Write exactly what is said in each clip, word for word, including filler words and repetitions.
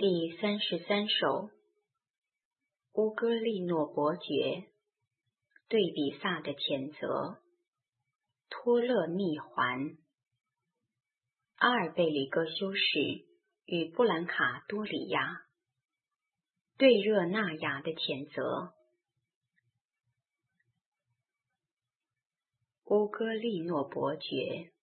第三十三首乌戈利诺伯爵对比萨的谴责。托勒密环。阿尔贝里戈修士与布兰卡多里亚对热那亚的谴责。乌戈利诺伯爵。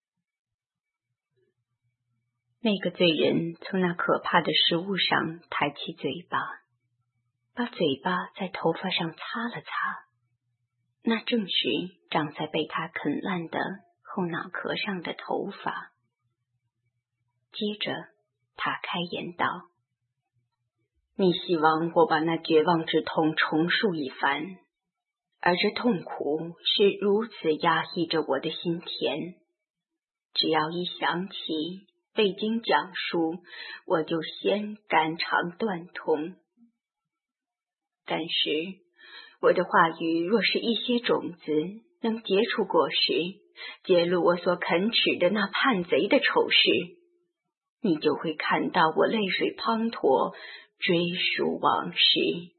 那个罪人从那可怕的食物上抬起嘴巴，把嘴巴在头发上擦了擦，那正是长在被他啃烂的后脑壳上的头发。接着他开言道：你希望我把那绝望之痛重述一番，而这痛苦是如此压抑着我的心田，只要一想起未经讲述，我就先肝肠断痛。但是我的话语若是一些种子，能结出果实，揭露我所肯齿的那叛贼的丑事，你就会看到我泪水滂沱，追溯往事。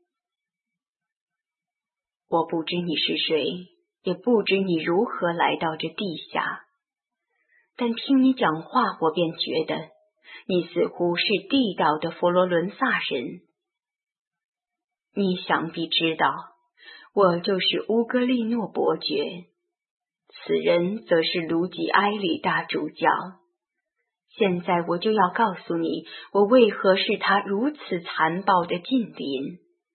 我不知你是谁，也不知你如何来到这地下，但听你讲话，我便觉得你似乎是地道的佛罗伦萨人。你想必知道，我就是乌戈利诺伯爵，此人则是卢吉埃里大主教。现在我就要告诉你，我为何是他如此残暴的近邻。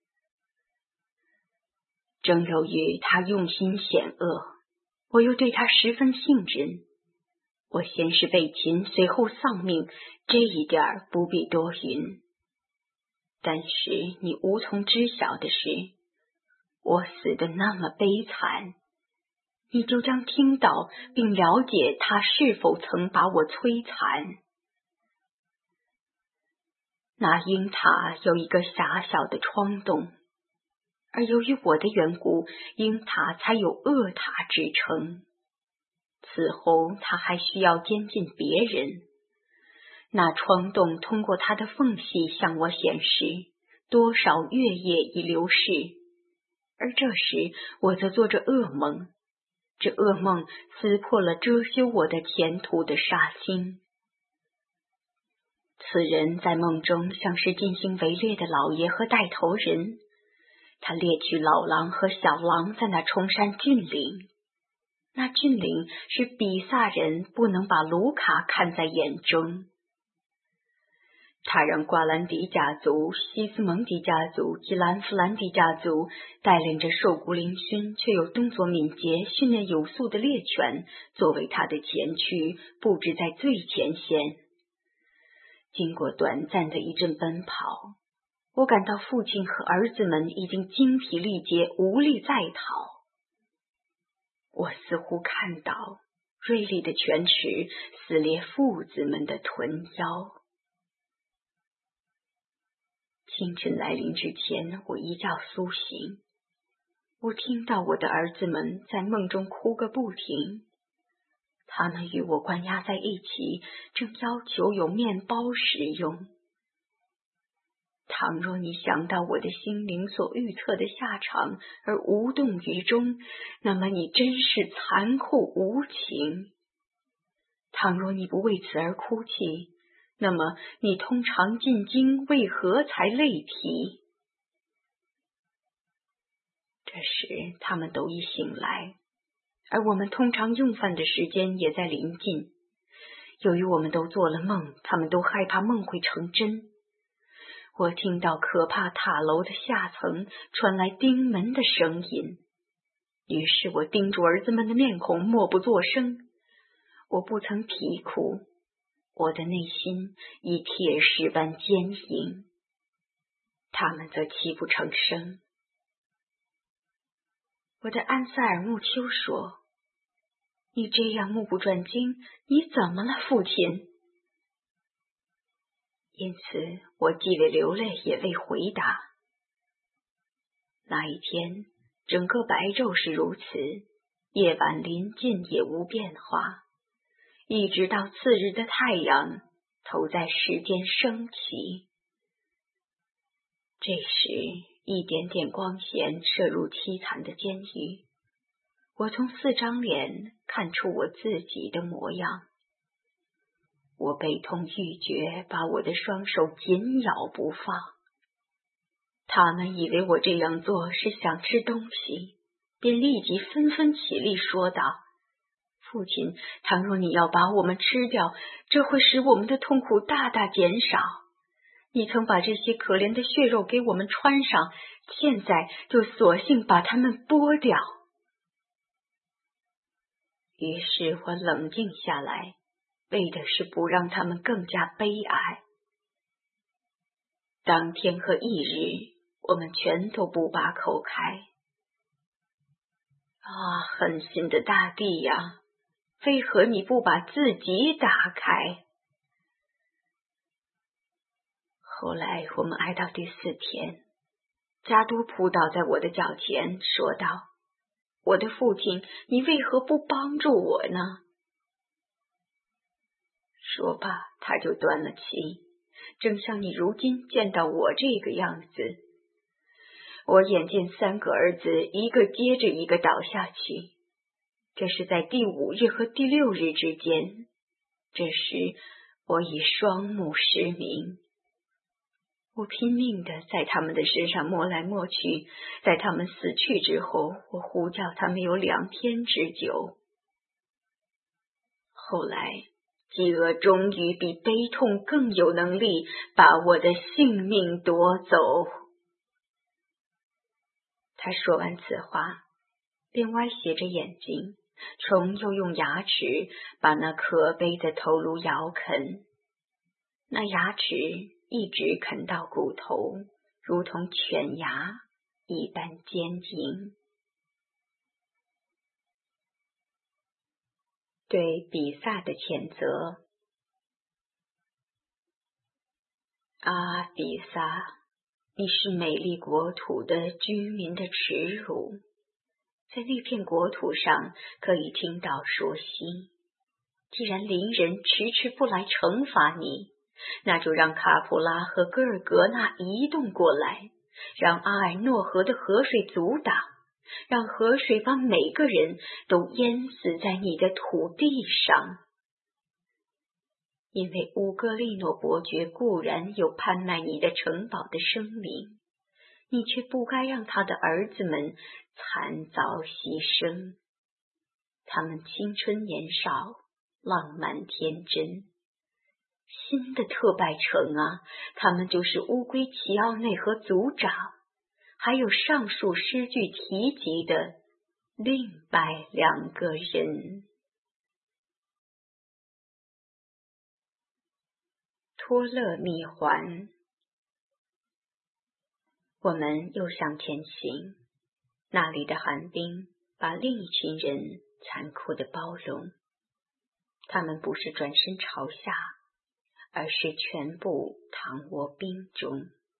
正由于他用心险恶，我又对他十分信任。我先是被擒，随后丧命，这一点不必多云。但是你无从知晓的是，我死得那么悲惨，你就将听到并了解他是否曾把我摧残。那鹰塔有一个狭小的窗洞，而由于我的缘故，鹰塔才有恶塔之称。此后他还需要监禁别人，那窗洞通过他的缝隙向我显示多少月夜已流逝，而这时我则做着噩梦，这噩梦撕破了遮羞我的前途的纱巾。此人在梦中像是进行围猎的老爷和带头人，他猎取老狼和小狼在那崇山峻岭。那峻岭使比萨人不能把卢卡看在眼中。他让瓜兰迪家族、西斯蒙迪家族及兰弗兰迪家族带领着瘦骨嶙峋却又动作敏捷、训练有素的猎犬作为他的前驱，布置在最前线。经过短暂的一阵奔跑，我感到父亲和儿子们已经精疲力竭，无力再逃。我似乎看到锐利的犬齿撕裂父子们的臀腰。清晨来临之前，我一觉苏醒，我听到我的儿子们在梦中哭个不停，他们与我关押在一起，正要求有面包食用。倘若你想到我的心灵所预测的下场而无动于衷，那么你真是残酷无情。倘若你不为此而哭泣，那么你通常进京为何才泪啼？这时他们都已醒来，而我们通常用饭的时间也在临近。由于我们都做了梦，他们都害怕梦会成真。我听到可怕塔楼的下层传来钉门的声音，于是我盯住儿子们的面孔，默不作声。我不曾啼哭，我的内心以铁石般坚硬，他们则泣不成声。我的安塞尔穆丘说：你这样目不转睛，你怎么了，父亲？因此我既未流泪，也未回答。那一天整个白昼是如此，夜晚临近也无变化，一直到次日的太阳头在时间升起。 这时，一点点光线射入凄惨的监狱，我从四张脸看出我自己的模样。我悲痛欲绝，把我的双手紧咬不放。他们以为我这样做是想吃东西，便立即纷纷起立说道：父亲，倘若你要把我们吃掉，这会使我们的痛苦大大减少。你曾把这些可怜的血肉给我们穿上，现在就索性把它们剥掉。于是我冷静下来，为的是不让他们更加悲哀。当天和翌日，我们全都不把口开。啊，狠心的大地呀，为何你不把自己打开？后来我们挨到第四天，加多扑倒在我的脚前，说道：我的父亲，你为何不帮助我呢？说罢，他就断了气，正像你如今见到我这个样子。我眼见三个儿子一个接着一个倒下去，这是在第五日和第六日之间。这时我已双目失明。我拼命地在他们的身上摸来摸去，在他们死去之后，我呼叫他们有两天之久。后来饥饿终于比悲痛更有能力把我的性命夺走。他说完此话，便歪斜着眼睛，虫又用牙齿把那可悲的头颅咬啃。那牙齿一直啃到骨头，如同犬牙一般坚硬。对比萨的谴责。啊，比萨，你是美丽国土的居民的耻辱，在那片国土上可以听到说息。既然邻人迟迟不来惩罚你，那就让卡普拉和戈尔格纳移动过来，让阿尔诺河的河水阻挡，让河水把每个人都淹死在你的土地上。因为乌格利诺伯爵固然有攀卖你的城堡的声明，你却不该让他的儿子们惨遭牺牲。他们青春年少，浪漫天真。新的特拜城啊，他们就是乌龟齐奥内和族长，还有上述诗句提及的另外两个人。托勒密环。我们又向前行，那里的寒冰把另一群人残酷地包容。他们不是转身朝下，而是全部躺卧冰中。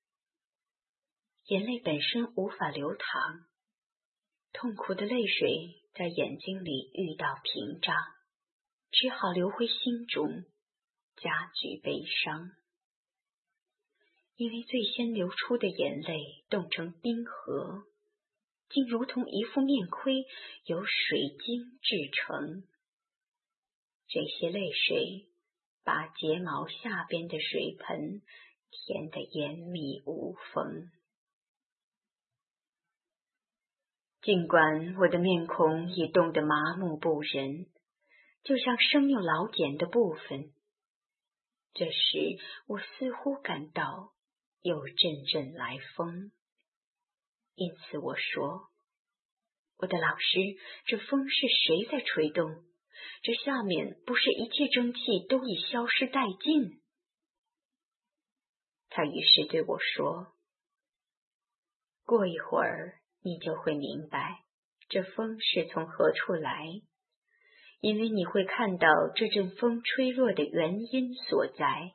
眼泪本身无法流淌，痛苦的泪水在眼睛里遇到屏障，只好流回心中，加剧悲伤。因为最先流出的眼泪冻成冰河，竟如同一副面盔由水晶制成。这些泪水把睫毛下边的水盆填得严密无缝。尽管我的面孔已冻得麻木不仁，就像生用老茧的部分，这时我似乎感到有阵阵来风。因此我说：我的老师，这风是谁在吹动？这下面不是一切蒸汽都已消失殆尽？他于是对我说：过一会儿你就会明白这风是从何处来，因为你会看到这阵风吹落的原因所在。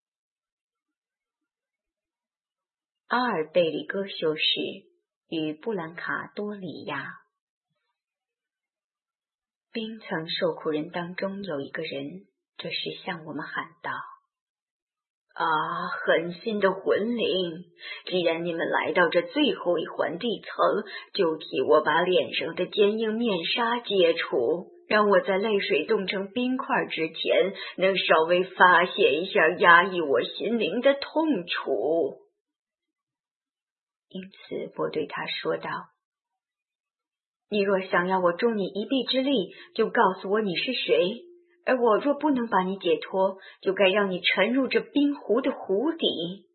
阿尔贝里戈修士与布兰卡多里亚。冰层受苦人当中有一个人，这时向我们喊道： 啊，狠心的魂灵！既然你们来到这最后一环地层，就替我把脸上的坚硬面纱解除，让我在泪水冻成冰块之前，能稍微发泄一下压抑我心灵的痛楚。因此，我对他说道：你若想要我助你一臂之力，就告诉我你是谁。而我若不能把你解脱，就该让你沉入这冰湖的湖底。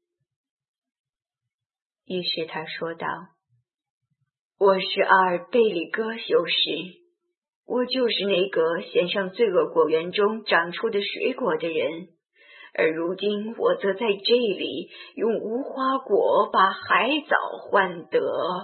于是他说道：我是阿尔贝里戈修士，我就是那个献上罪恶果园中长出的水果的人，而如今我则在这里用无花果把海藻换得。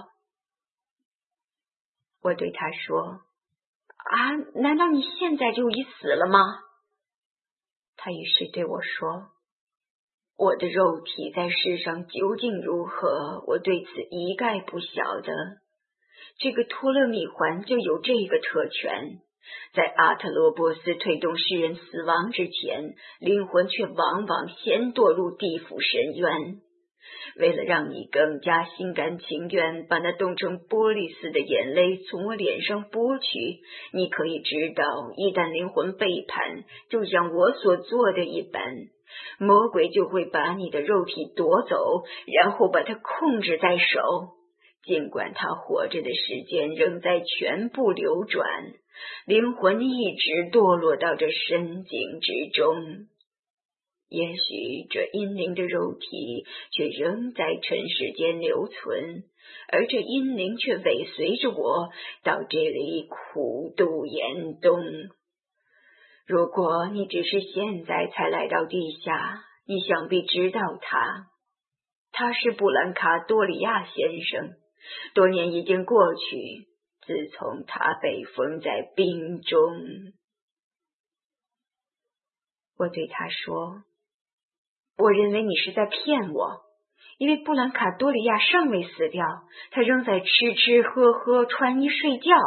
我对他说：啊，难道你现在就已死了吗？他于是对我说：我的肉体在世上究竟如何，我对此一概不晓得。这个托勒密环就有这个特权，在阿特罗波斯推动世人死亡之前，灵魂却往往先堕入地府深渊。为了让你更加心甘情愿把那冻成玻璃似的眼泪从我脸上剥去，你可以知道，一旦灵魂背叛，就像我所做的一般，魔鬼就会把你的肉体夺走，然后把它控制在手。尽管他活着的时间仍在全部流转，灵魂一直堕落到这深井之中。也许这阴灵的肉体却仍在尘世间留存，而这阴灵却尾随着我到这里苦度严冬。如果你只是现在才来到地下，你想必知道他。他是布兰卡多里亚先生，多年已经过去，自从他被封在冰中。我对他说：我认为你是在骗我，因为布兰卡多里亚尚未死掉，他仍在吃吃喝喝，穿衣睡觉。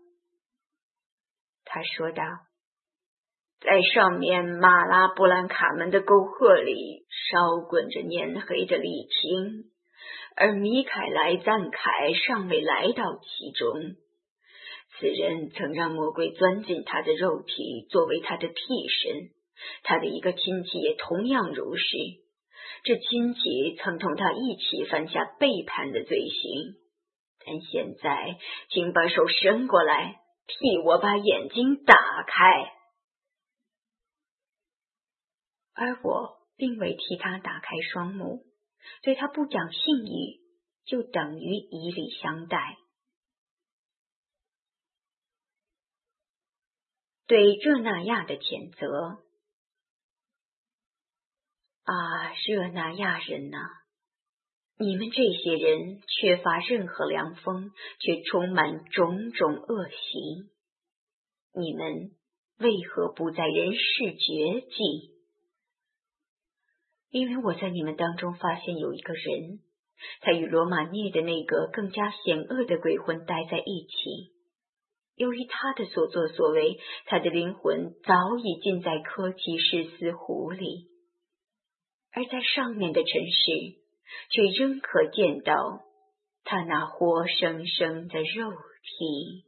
他说道：在上面马拉布兰卡门的沟壑里烧滚着粘黑的沥青，而米凯莱赞凯尚未来到其中。此人曾让魔鬼钻进他的肉体，作为他的替身。他的一个亲戚也同样如是，这亲戚曾同他一起犯下背叛的罪行。但现在，请把手伸过来，替我把眼睛打开。而我并未替他打开双目，对他不讲信誉，就等于以礼相待。对热那亚的谴责。啊，热那亚人呐、啊，你们这些人缺乏任何良风，却充满种种恶习。你们为何不在人世绝迹？因为我在你们当中发现有一个人，他与罗马涅的那个更加险恶的鬼魂待在一起。由于他的所作所为，他的灵魂早已浸在科奇士斯湖里。而在上面的尘世，却仍可见到他那活生生的肉体。